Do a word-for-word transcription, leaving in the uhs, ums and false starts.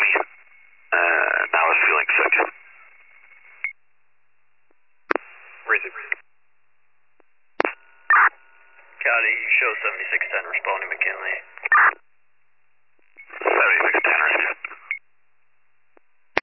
Uh, now is feeling sick. Raise it. County, show seventy-six ten, responding McKinley.